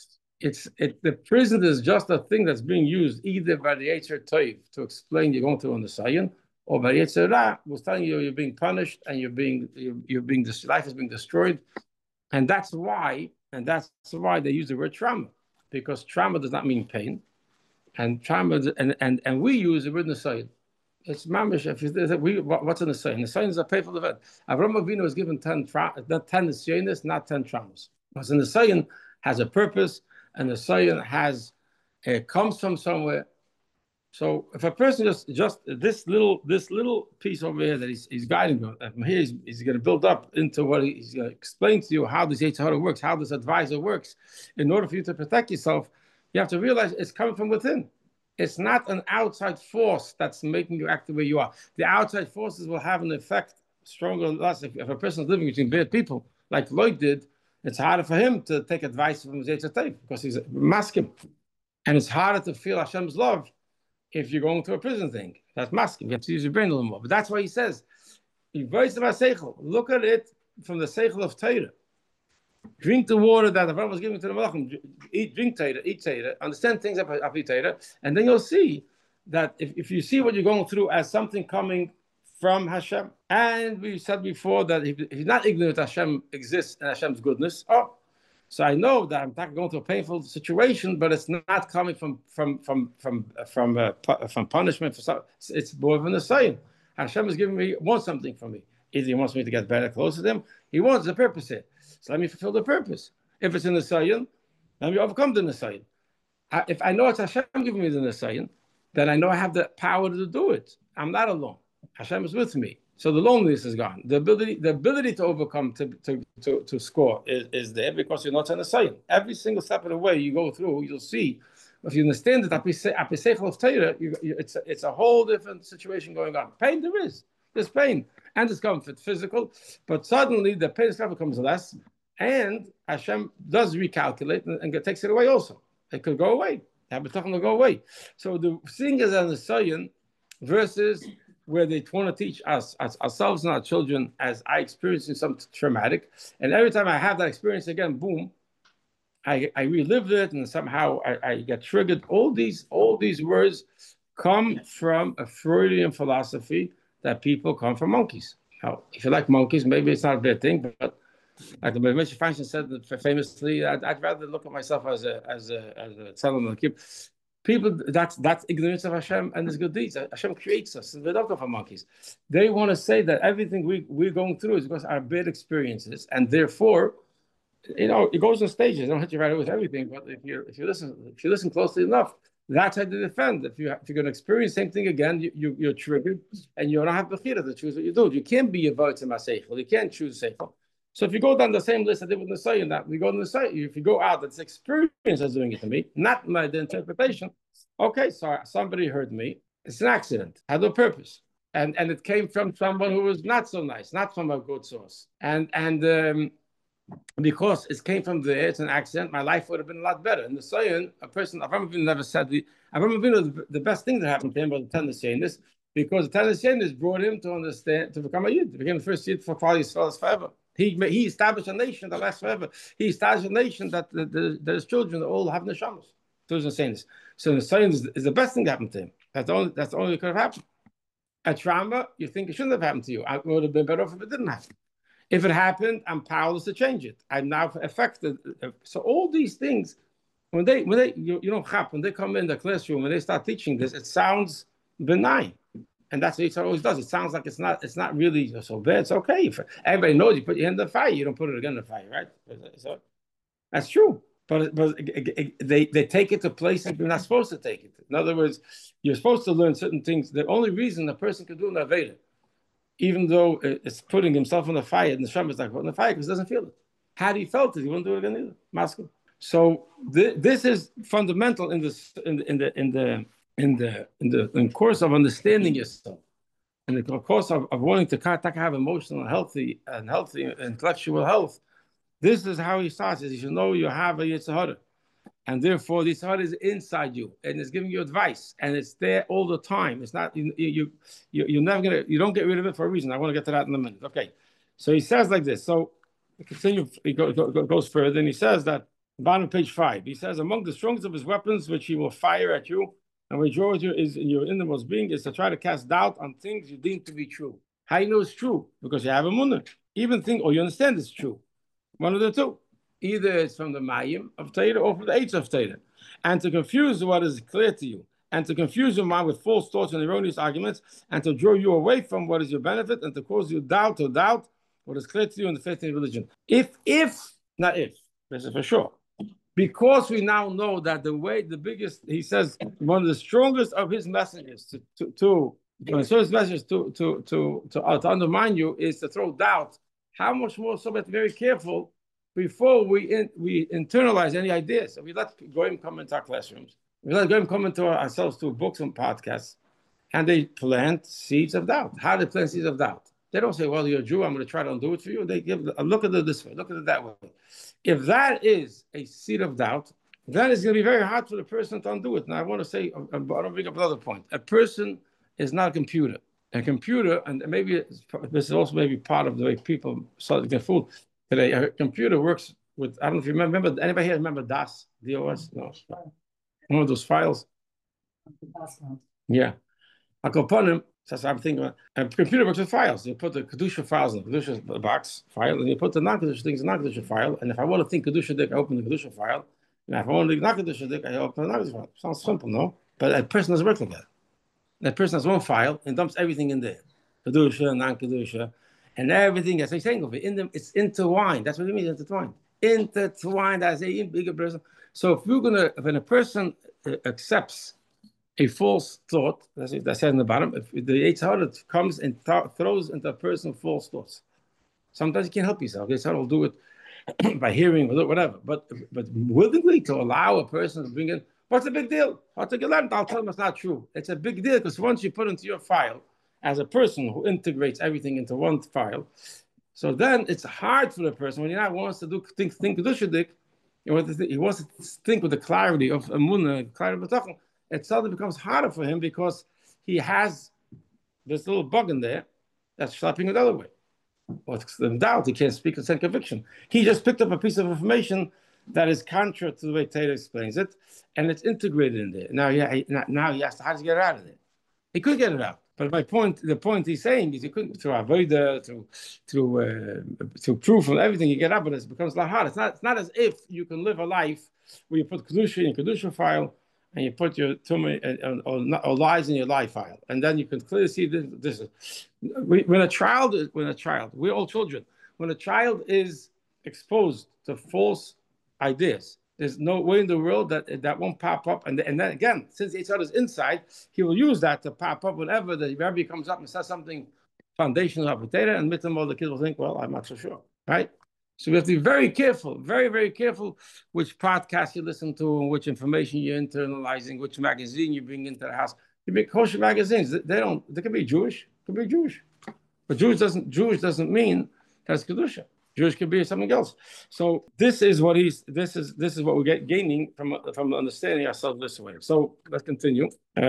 Speaker 1: the prison is just a thing that's being used either by the Yetzer Tov to explain you're going through on the Zion, or by Yetzer Hara was telling you you're being punished and life is being destroyed, and that's why they use the word trauma, because trauma does not mean pain, and trauma and we use the word Nisayon. It's mamish. What's in the Nisayon? Nisayon is a painful event. Avraham Avinu was given 10 Nisyonos, not 10 traumas. Because the Nisayan has a purpose, and the Nisayan has comes from somewhere. So if a person just this little piece over here that he's guiding you, from here he's going to build up into what he's going to explain to you how this Yetzer Hara works, how this advisor works. In order for you to protect yourself, you have to realize it's coming from within. It's not an outside force that's making you act the way you are. The outside forces will have an effect stronger or less. If a person is living between bad people, like Lloyd did, it's harder for him to take advice from his Yetzer Hara because he's masking. And it's harder to feel Hashem's love if you're going through a prison thing. That's masking. You have to use your brain a little more. But that's why he says, look at it from the seichel of Torah. Drink the water that Avraham was giving to the Malachim. Drink Torah, eat Torah, understand things about Torah, and then you'll see that if you see what you're going through as something coming from Hashem, and we said before that if he's not ignorant Hashem exists and Hashem's goodness, so I know that I'm not going through a painful situation, but it's not coming from punishment. It's more of an assign. Hashem is giving me, wants something from me. Either he wants me to get better, closer to him. He wants the purpose here. So let me fulfill the purpose. If it's in the Nisayan, let me overcome the Nisayan. If I know it's Hashem giving me the Nisayan, then I know I have the power to do it. I'm not alone. Hashem is with me. So the loneliness is gone. The ability to overcome, to score is there because you're not in the Nisayan. Every single step of the way you go through, you'll see. If you understand that Apiseichel of Torah, it's a whole different situation going on. Pain there is. There's pain and discomfort, physical, but suddenly the pain becomes less, and Hashem does recalculate and takes it away also. It could go away. Habitachon will go away. So the thing is an Nisayan versus where they want to teach us, ourselves and our children, as I experienced something traumatic, and every time I have that experience again, boom, I relived it, and somehow I get triggered. All these words come from a Freudian philosophy that people come from monkeys. Now, if you like monkeys, maybe it's not a bad thing, but like the Moshe Feinstein said famously, I'd rather look at myself as a tzalem l'kib. People, that's ignorance of Hashem and His good deeds. Hashem creates us, and we don't go for monkeys. They want to say that everything we're going through is because our bad experiences, and therefore, it goes in stages. I don't hit you right away with everything, but if you listen closely enough, that's how to defend. If you're going to experience the same thing again, you're triggered, and you don't have the chira to choose what you do. You can't be a vaytze maseichel. You can't choose seichel. So if you go down the same list I did with Nisayan, that we go to Nisayan, if you go out, that's experience that's doing it to me, not the interpretation. Okay, so somebody heard me. It's an accident. Had no purpose, and it came from someone who was not so nice, not from a good source, and because it came from there, it's an accident. My life would have been a lot better. In the Nisayan, a person, Avraham Avinu never said the best thing that happened to him was the Nisayan, because the Nisayan brought him to understand, to become a Yid, to become the first Yid for Klal Yisrael forever. He established a nation that lasts forever. He established a nation that his children all have neshamas. So he's saying this. So the Nisayan is the best thing that happened to him. That's the only that could have happened. A trauma, you think it shouldn't have happened to you. It would have been better off if it didn't happen. If it happened, I'm powerless to change it. I'm now affected. So all these things, when they when they come in the classroom and they start teaching this, it sounds benign. And that's what Yitzhak always does. It sounds like it's not really so bad. It's okay. If everybody knows you put your hand in the fire, you don't put it again in the fire, right? So that's true. But they take it to places you're not supposed to take it. In other words, you're supposed to learn certain things. The only reason a person can do an Aveda, even though it's putting himself on the fire, and the Shem is like putting the fire because he doesn't feel it. Had he felt it, he wouldn't do it again either. Masking. So this is fundamental in the course of understanding yourself, in the course of wanting to have emotional, healthy intellectual health. This is how he starts. You should know you have a Yetzer Hara, and therefore this heart is inside you, and it's giving you advice, and it's there all the time. It's not you're never you don't get rid of it for a reason. I want to get to that in a minute. Okay, so he says like this. So continue. He goes further, and he says that bottom of page 5. He says among the strongest of his weapons, which he will fire at you. And what draws you is in your innermost being is to try to cast doubt on things you deem to be true. How you know it's true? Because you have a munah. Even think, or you understand it's true. One of the two. Either it's from the mayim of Torah or from the Eitz of Torah. And to confuse what is clear to you, and to confuse your mind with false thoughts and erroneous arguments, and to draw you away from what is your benefit, and to cause you doubt what is clear to you in the faith and religion. If This is for sure. Because we now know that he says, one of the strongest of his messages to undermine you is to throw doubt. How much more so we have to be very careful before we internalize any ideas. So we let Goyim come into our classrooms. We let Goyim come into ourselves through books and podcasts, and they plant seeds of doubt. How do they plant seeds of doubt? They don't say, well, you're a Jew, I'm going to try to undo it for you. They give, look at it this way, look at it that way. If that is a seed of doubt, then it's going to be very hard for the person to undo it. Now, I want to say, I want to bring up another point. A person is not a computer. A computer, and maybe this is also maybe part of the way people start to get fooled today. A computer works with, I don't know if you remember, anybody here remember DOS? DOS? No. One of those files? Yeah. Akoponim, that's what I'm thinking about. A computer works with files. You put the Kedusha files in the Kedusha box file, and you put the non-Kedusha things in the non-Kedusha file. And if I want to think Kedusha dik, I open the Kedusha file. And if I want to think non-Kedusha dik, I open the non-Kedusha file. Sounds simple, no? But a person doesn't work like that. That person has one file and dumps everything in there. Kedusha, non-Kedusha, and everything, as I'm saying over in them, it's intertwined. That's what it means, intertwined. Intertwined as a bigger person. So when a person accepts a false thought, that's what I said in the bottom, if the Yetzer Hara comes and throws into a person false thoughts. Sometimes you can't help yourself. Yetzer Hara will do it by hearing or whatever. But willingly to allow a person to bring in, what's the big deal? I'll tell them it's not true. It's a big deal because once you put into your file, as a person who integrates everything into one file, so then it's hard for the person when he now wants to think Kedusha dik, he wants to think with the clarity of Emunah, clarity of B'tachon. It suddenly becomes harder for him because he has this little bug in there that's slapping it the other way. Or in doubt, he can't speak with sense conviction. He just picked up a piece of information that is contrary to the way Taylor explains it, and it's integrated in there. Now he has to, how does he get it out of there? He could get it out. But the point he's saying is you couldn't, through avodah, through proof and everything you get out, but it becomes a lot harder. It's not as if you can live a life where you put Kedusha in your Kedusha file, and you put your tumah or lies in your lie file, and then you can clearly see this. When a child, we're all children. When a child is exposed to false ideas, there's no way in the world that won't pop up. And then again, since Yetzer Hara is inside, he will use that to pop up whenever the Rebbe comes up and says something foundational of potato, and mitzvah, the kids will think, well, I'm not so sure, right? So we have to be very careful, very, very careful which podcast you listen to and which information you're internalizing, which magazine you bring into the house. You bring kosher magazines. They can be Jewish, but Jewish doesn't mean that's Kedusha. Jewish could be something else. So this is what we're gaining from understanding ourselves this way. So let's continue.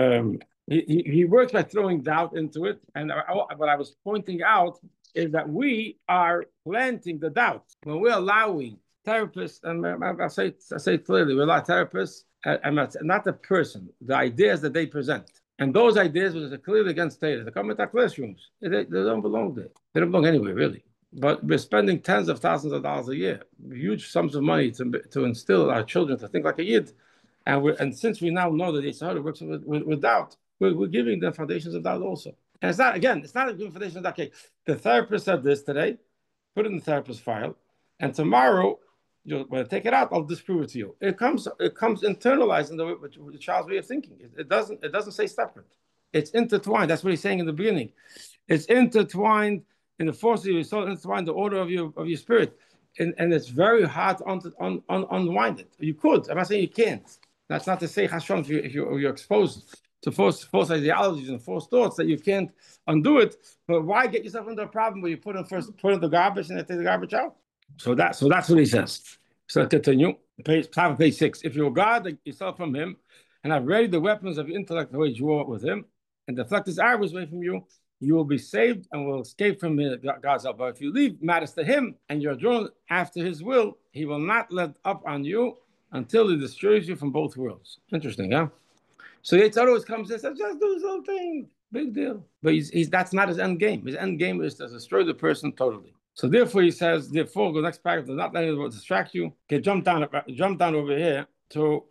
Speaker 1: He works by throwing doubt into it, and what I was pointing out is that we are planting the doubt when we're allowing therapists, and I say clearly, we allow therapists, and not the person, the ideas that they present. And those ideas, which are clearly against data, they come into our classrooms. They don't belong there. They don't belong anywhere, really. But we're spending tens of thousands of dollars a year, huge sums of money to instill our children to think like a Yid. And since we now know that Yetzer Hara works with doubt, we're giving them foundations of doubt also. And it's not a good foundation of doubt. Okay, the therapist said this today, put it in the therapist file, and tomorrow, when I take it out, I'll disprove it to you. It comes internalized in the child's way of thinking. It doesn't say separate. It's intertwined. That's what he's saying in the beginning. It's intertwined in the force of your soul, intertwined the order of your spirit. And it's very hard to unwind it. You could. I'm not saying you can't. That's not to say, Hashon, if you're exposed to false ideologies and false thoughts, that you can't undo it. But why get yourself into a problem where you put in the garbage and then take the garbage out? So that's what he says. So continue. Top of page 6. If you regard yourself from him and have ready the weapons of your intellect to wage war with him and deflect his arrows away from you, you will be saved and will escape from God's help. But if you leave matters to him and you're drawn after his will, he will not let up on you until he destroys you from both worlds. Interesting, huh? So Yetzer Hara always comes and says, just do this little thing. Big deal. But that's not his end game. His end game is to destroy the person totally. So therefore he says, the next paragraph, do not let anyone distract you. Okay, jump down over here to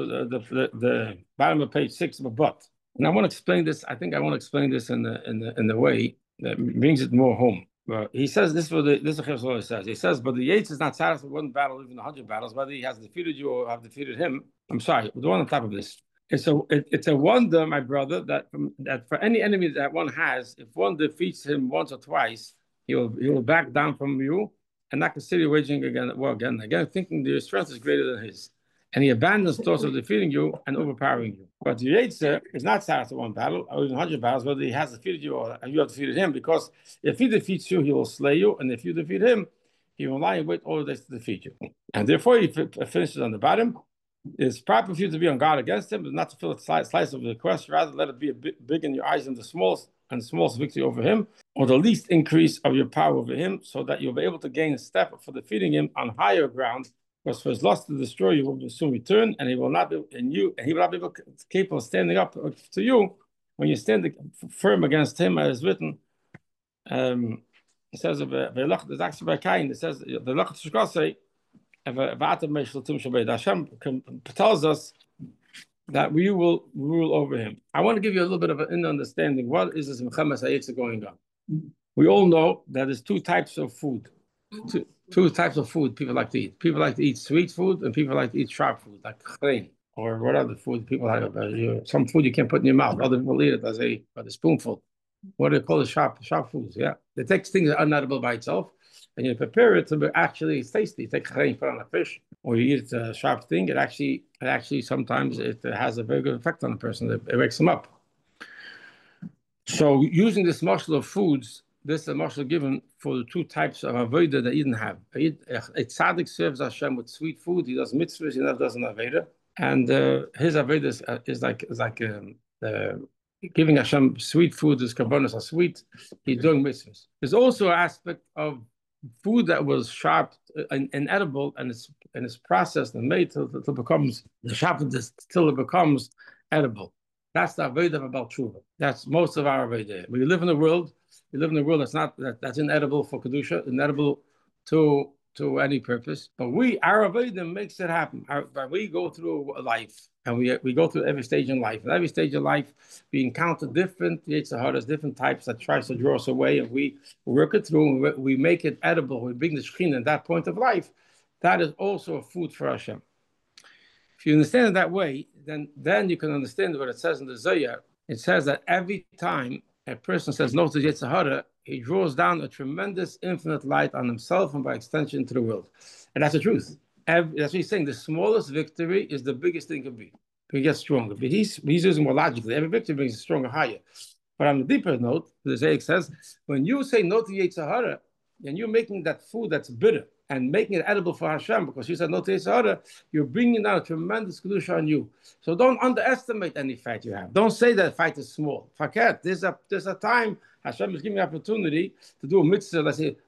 Speaker 1: the bottom of page 6 of a but. And I want to explain this. I think I want to explain this in the way that brings it more home. Well, he says this is what this is what says. He says, but the Yates is not satisfied with one battle, even 100 battles, whether he has defeated you or have defeated him. I'm sorry, the one on top of this. It's a wonder, my brother, that for any enemy that one has, if one defeats him once or twice, he will back down from you and not consider waging war again, thinking that your strength is greater than his. And he abandons thoughts of defeating you and overpowering you. But the Yetzer is not satisfied with one battle, or even 100 battles, whether he has defeated you or you have defeated him, because if he defeats you, he will slay you, and if you defeat him, he will lie in wait all the days to defeat you. And therefore, he finishes on the bottom. It's proper for you to be on guard against him, but not to feel a slice of the request. Rather, let it be a big in your eyes and the smallest victory over him, or the least increase of your power over him, so that you'll be able to gain a step for defeating him on higher ground. Because for his lust to destroy you will soon return, and he will not be capable of standing up to you when you stand firm against him, as written. It says there's actually by Cain. It says the Hashem tells us that we will rule over him. I want to give you a little bit of an understanding. What is this Mechemes HaYetzer going on? We all know that there's two types of food. Two types of food people like to eat. People like to eat sweet food, and people like to eat sharp food, like chrein, or what other food people have. Some food you can't put in your mouth. Other people eat it as a spoonful. What do they call it? Sharp foods. Yeah, they take things that are unedible by itself, and you prepare it to be actually tasty. You take chrein, put on a fish, or you eat a sharp thing. It actually sometimes it has a very good effect on the person. It wakes them up. So using this mashal of foods. This is a mashal given for the two types of avodah that Eden have. A tzaddik serves Hashem with sweet food. He does mitzvahs. He never does an avodah. And his avodah is like giving Hashem sweet food. His karbonos are sweet. He's doing mitzvahs. There's also an aspect of food that was sharp and edible, and it's processed and made till it becomes sharpened till it becomes edible. That's the avodah of Baal Tshuva. That's most of our avodah. We live in a world that's inedible for kedusha, inedible to any purpose. But our avodah makes it happen. We go through life, and we go through every stage in life. And every stage of life, we encounter different Yetzer Haras, different types that tries to draw us away, and we work it through. And we make it edible. We bring the Shekhinah at that point of life. That is also a food for Hashem. If you understand it that way, then you can understand what it says in the Zohar. It says that every time a person says no to Yetzer Hara, he draws down a tremendous infinite light on himself and by extension to the world. And that's the truth. That's what he's saying. The smallest victory is the biggest thing it can be. It gets stronger. But he's using more logically. Every victory brings a stronger higher. But on a deeper note, the Zayik says, when you say no to Yetzer Hara, and you're making that food that's bitter and making it edible for Hashem, because you said no to Yetzer Hara, you're bringing down a tremendous kedusha on you. So don't underestimate any fight you have. Don't say that fight is small. Forget, there's a time Hashem is giving me opportunity to do a mitzvah. Let's say,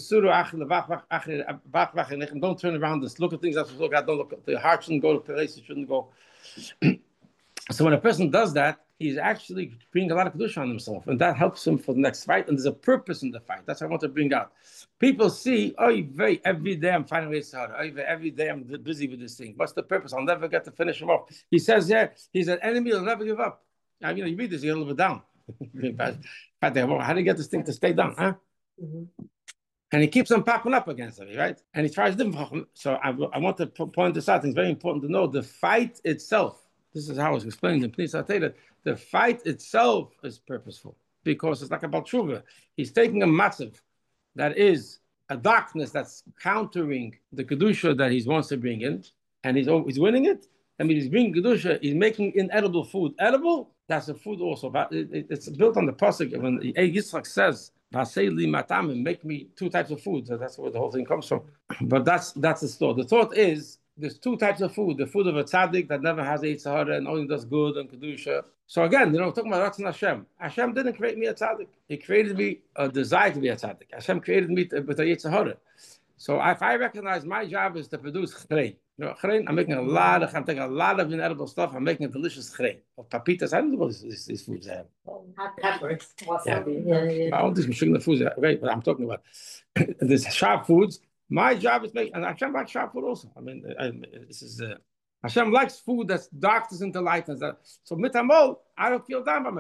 Speaker 1: don't turn around and look at things that's look at. Don't look at the heart shouldn't go to places it shouldn't go. So when a person does that, he's actually bringing a lot of kedusha on himself, and that helps him for the next fight. And there's a purpose in the fight. That's what I want to bring out. People see, every day I'm fighting with Yetzer Hara. Every day I'm busy with this thing. What's the purpose? I'll never get to finish him off. He says, he's an enemy. He'll never give up. I mean, you read this, you get a little bit down. How do you get this thing to stay down, huh? Mm-hmm. And he keeps on popping up against it, right? And he tries different. So I want to point this out. It's very important to know the fight itself. This is how I was explaining in Pnei Sateilah. The fight itself is purposeful because it's like about tshuva. He's taking a matzav that is a darkness that's countering the kedusha that he wants to bring in, and he's winning it. I mean, he's bringing kedusha. He's making inedible food edible. That's a food also. But it's built on the pasuk when Yitzchak says, "Vasei matam," make me two types of food. So that's where the whole thing comes from. But that's the thought. The thought is, there's two types of food. The food of a tzaddik that never has Yetzer Hara and only does good and kedusha. So again, talking about Ratzon Hashem. Hashem didn't create me a tzaddik. He created me a desire to be a tzaddik. Hashem created me with a Yetzer Hara. So if I recognize my job is to produce chrein. Chrein, I'm taking a lot of inedible stuff. I'm making a delicious chrein. Or papitas, I don't know what these foods have.
Speaker 3: Hot peppers.
Speaker 1: Yeah. All these sugar foods, right? But I'm talking about these sharp foods. My job is making, and Hashem likes sharp food also. I mean, this is Hashem likes food that's darkness into lightness. So mitamol, I don't feel down by myself.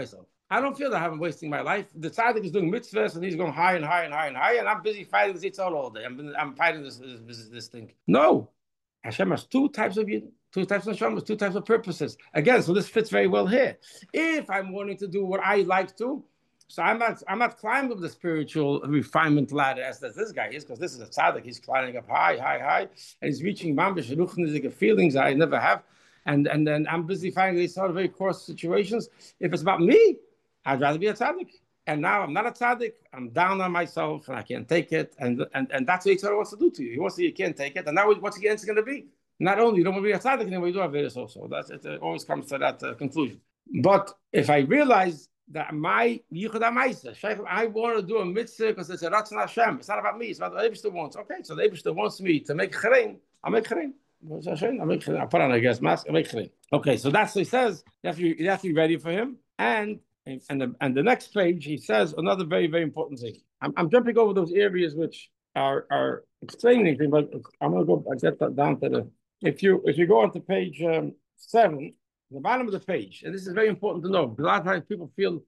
Speaker 1: I don't feel that I'm wasting my life. The tzaddik is doing mitzvahs and he's going higher and higher and higher and higher, and I'm busy fighting this Yitzhak all day. I'm fighting this thing. No, Hashem has two types of neshamas, two types of purposes. Again, so this fits very well here. If I'm wanting to do what I like to, so I'm not climbing up the spiritual refinement ladder as this guy is, because this is a tzaddik. He's climbing up high, and he's reaching mamish ruchnistic feelings I never have, and then I'm busy finding these sort of very coarse situations. If it's about me, I'd rather be a tzaddik. And now I'm not a tzaddik. I'm down on myself, and I can't take it. And that's what Yitzhak wants to do to you. He wants to say you can't take it. And now what's the answer going to be? Not only you don't want to be a tzaddik anymore, you do have Averis also. It always comes to that conclusion. But if I realize that my yichud ha'maisa, I want to do a mitzvah because it's a ratzon Hashem. It's not about me. It's about the Eibishter wants. Okay, so the Eibishter wants me to make cherein. I'll make cherein. I'll put on a gas mask. I'll make cherein. Okay, so that's what he says. You have to be ready for him. And the next page, he says another very, very important thing. I'm jumping over those areas which are explaining things, but I'm going to go get that down to the. If you go on to page 7, the bottom of the page, and this is very important to know, because a lot of times people feel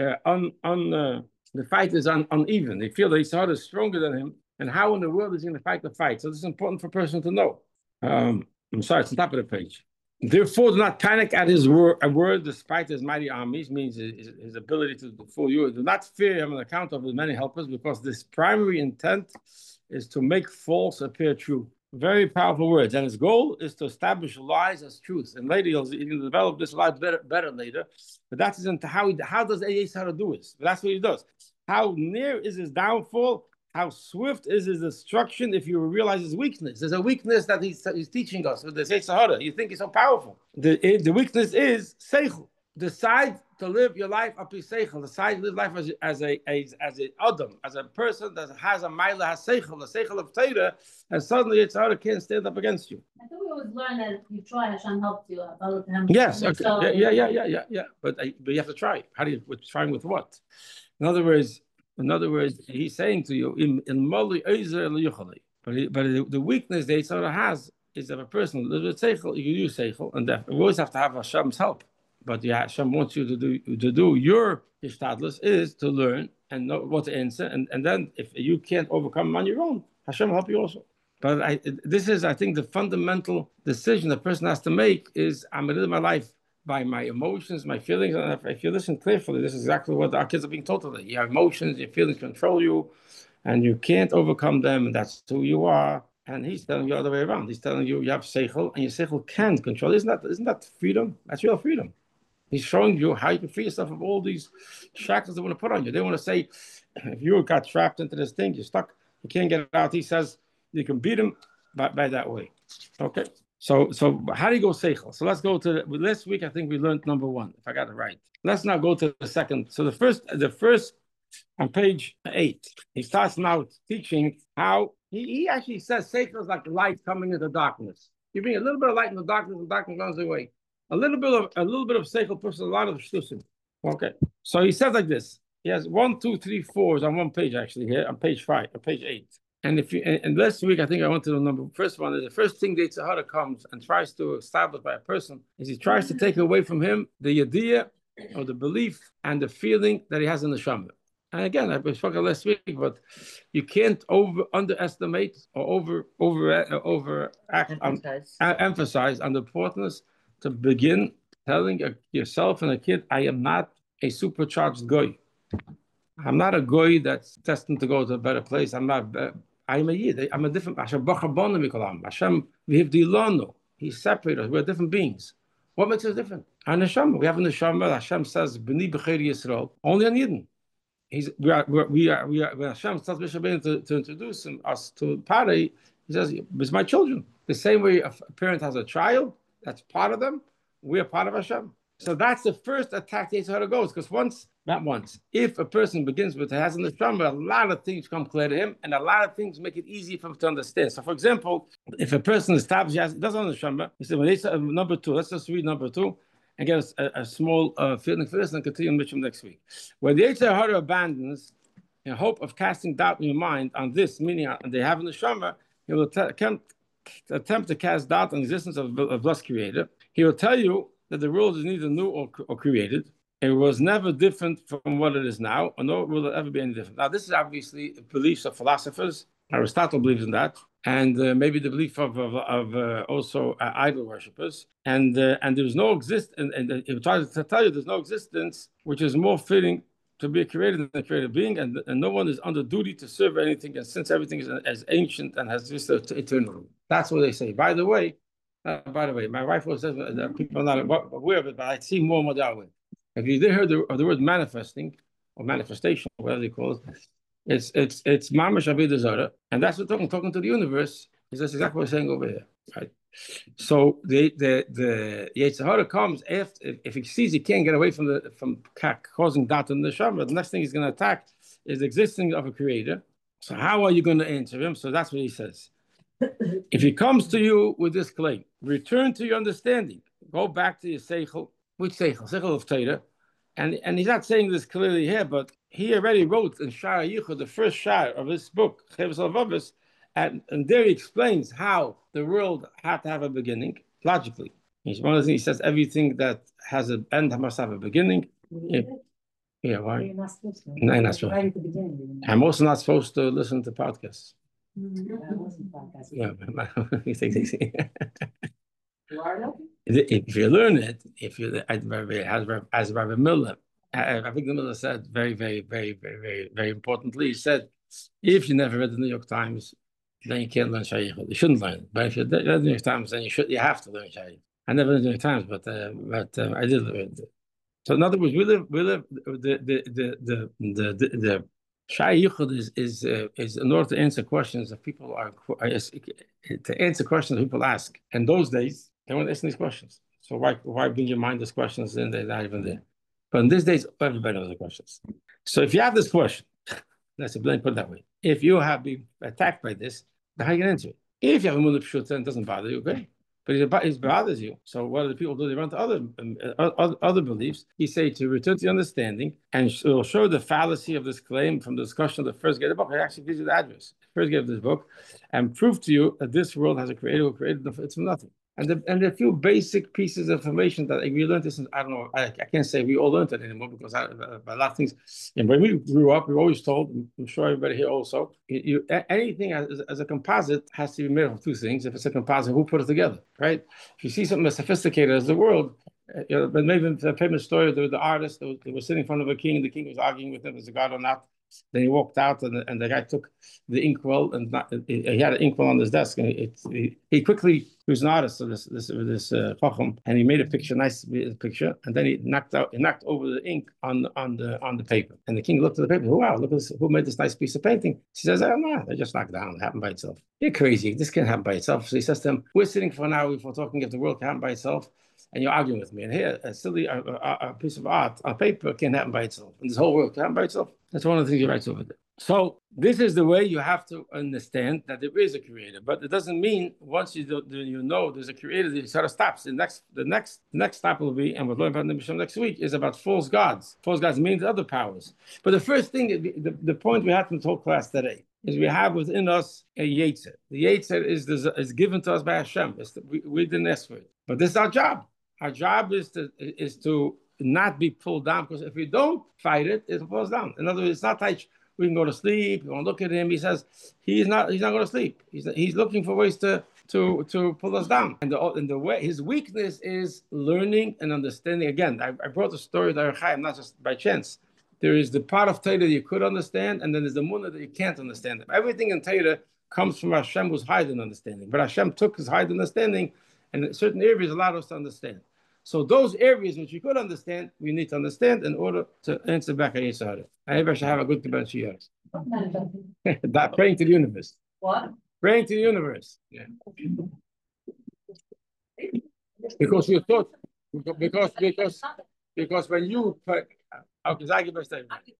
Speaker 1: the fight is uneven. They feel that his heart is stronger than him, and how in the world is he going to fight the fight? So this is important for a person to know. I'm sorry, it's on top of the page. Therefore, do not panic at his word, despite his mighty armies, means his ability to fool you. Do not fear him on account of his many helpers, because this primary intent is to make false appear true. Very powerful words. And his goal is to establish lies as truth. And later, he'll develop this lie better later. But that isn't how does Yitzhak do this? But that's what he does. How near is his downfall? How swift is his destruction if you realize his weakness? There's a weakness that he's teaching us with the Yitzhak. You think he's so powerful. The weakness is seichel. Decide to live your life up to seichel. Decide to live life as a adam, as a person that has a mila, has seichel, the seichel of Torah, and suddenly Yitzhak can't stand up against you.
Speaker 3: I think we always learn that if you try, Hashem helps you.
Speaker 1: Yes, okay. Yeah. But you have to try. How do you trying with what? In other words, he's saying to you, in Mali Eizer Yuchali. But the weakness that Yitzhak has is that a person lives with seichel, you use seichel, and we always have to have Hashem's help. But Hashem wants you to do your hishtadlus is to learn and know what to answer, and then if you can't overcome on your own, Hashem will help you also. But this is, I think, the fundamental decision the person has to make is, I'm going to live my life by my emotions, my feelings, and if you listen carefully, this is exactly what our kids are being told today. Your emotions, your feelings control you, and you can't overcome them, and that's who you are. And he's telling you the other way around. He's telling you have seichel, and your seichel can control. Isn't that freedom? That's real freedom. He's showing you how you can free yourself of all these shackles they want to put on you. They want to say, if you got trapped into this thing, you're stuck, you can't get out. He says you can beat him by that way. Okay. So how do you go seichel? So let's go to last week. I think we learned number 1, if I got it right. Let's now go to the second. So the first on page 8, he starts now teaching how he actually says seichel is like light coming into darkness. You bring a little bit of light in the darkness goes away. A little bit of seichel pushes a lot of shtusim. Okay. So he says like this. He has 1, 2, 3, 4s on one page actually here on page 5, on page 8. And last week I think I went to the first one. Is the first thing the Yitzhak Hara comes and tries to establish by a person is he tries to take away from him the idea or the belief and the feeling that he has in the Shama. And again, I spoke last week, but you can't underestimate or emphasize on the importance to begin telling yourself and a kid, I am not a supercharged goy. I'm not a goy that's destined to go to a better place. I'm a yid. I'm a different. Hashem v'hivdilanu. He separated us. We're different beings. What makes us different? Our neshama. We have a neshama. Hashem says, "B'ni b'chei Yisrael." Only on Yidden. We are. When Hashem tells Moshe Rabbeinu to introduce us to Parei, he says, "It's my children." The same way a parent has a child, that's part of them. We are part of Hashem. So that's the first attack the Yitzhak Hara goes, because if a person begins with has in the Shama, a lot of things come clear to him, and a lot of things make it easy for him to understand. So, for example, if a person establishes, doesn't understand the Shama, he said, number 2, let's just read number 2 and get a small feeling for this and continue with them next week. Where the Yitzhak Hara abandons in hope of casting doubt in your mind on this, meaning they have in the Shama, he will attempt to cast doubt on the existence of blessed creator. He will tell you that the world is neither new or created. It was never different from what it is now, nor will it ever be any different. Now, this is obviously beliefs of philosophers. Aristotle believes in that, and maybe the belief of also idol worshippers. And there's no existence, and it tries to tell you there's no existence which is more fitting to be a creator than a created being, and no one is under duty to serve anything, and since everything is as ancient and has just eternal. That's what they say. By the way, my wife was says that people are not aware of it, but I see more and more that way. If you did hear the word manifesting or manifestation, whatever they call it, it's mamash avodah zarah, and that's what talking to the universe. Is that's exactly what we're saying over here, right? So the Yetzer Hara comes after if he sees he can't get away from causing doubt in the neshama, the next thing he's going to attack is the existence of a creator. So how are you going to answer him? So that's what he says. If he comes to you with this claim, return to your understanding. Go back to your seichel. Which seichel? Seichel of Torah. And he's not saying this clearly here, but he already wrote in Shara Yichud, the first shar of his book, Chovos HaLevavos, and there he explains how the world had to have a beginning, logically. One of the things he says, everything that has an end must have a beginning. Yeah, why? You're not supposed to. No, not supposed to. I'm also not supposed to listen to podcasts. Yeah. If you learn it, as Rabbi Miller, Rabbi Miller said very, very, very, very, very, very importantly, he said, if you never read the New York Times, then you can't learn Shaykhut. You shouldn't learn it. But if you read the New York Times, then you have to learn Shaykhut. I never read the New York Times, but I did learn it. So in other words, we live the Shai Yichud is in order to answer questions that people are to answer questions that people ask. In those days, they weren't asking these questions. So why bring your mind these questions and they're not even there? But in these days, everybody knows the questions. So if you have this question, let's put it that way. If you have been attacked by this, then how you can answer it? If you have a Munah Pshuta and it doesn't bother you, okay. But it bothers you. So what do the people do? They run to other beliefs. He say to return to the understanding, and it will show the fallacy of this claim from the discussion of the first gate of the book. It actually gives you the address, first gate of this book, and prove to you that this world has a creator who created it from nothing. And a few basic pieces of information that we learned this. I don't know. I can't say we all learned it anymore because a lot of things. And when we grew up, we were always told. I'm sure everybody here also. Anything as a composite has to be made of two things. If it's a composite, who put it together, right? If you see something as sophisticated as the world, but maybe the famous story, the artist, they were sitting in front of a king. The king was arguing with him, is a god or not. Then he walked out, and the guy took the inkwell, and he had an inkwell on his desk, and he quickly, he was an artist, so this chacham, and he made a picture, nice picture, and then he knocked over the ink on the paper, and the king looked at the paper. Wow, look at this! Who made this nice piece of painting? He says, "Oh no, they just knocked it down. It happened by itself. You're crazy. This can't happen by itself." So he says to him, "We're sitting for an hour before talking if the world can happen by itself." And you're arguing with me. And here, a silly a piece of art, a paper can't happen by itself. And this whole world can happen by itself. That's one of the things he writes over there. So this is the way you have to understand that there is a creator. But it doesn't mean once you know there's a creator, it sort of stops. The next stop will be, and we'll learn about the next week, is about false gods. False gods means other powers. But the first thing, the point we had from the whole class today, is we have within us a Yetzer. The Yetzer is given to us by Hashem. We didn't ask for it. But this is our job. Our job is to not be pulled down, because if we don't fight it, it falls down. In other words, it's not like we can go to sleep. You want to look at him. He says he's not going to sleep. He's looking for ways to pull us down. And the way his weakness is learning and understanding. Again, I brought the story of the Orach Chaim not just by chance. There is the part of Torah that you could understand, and then there's the Munah that you can't understand. Everything in Torah comes from Hashem, who's hidden understanding. But Hashem took his hidden understanding, and in certain areas allowed us to understand. So those areas which you could understand, we need to understand in order to answer back at Yetzer Hara. I hope I should have a good Kibbutz years. That praying to the universe.
Speaker 3: What?
Speaker 1: Praying to the universe. Yeah. Because you thought, because when you pray, okay, I give a statement.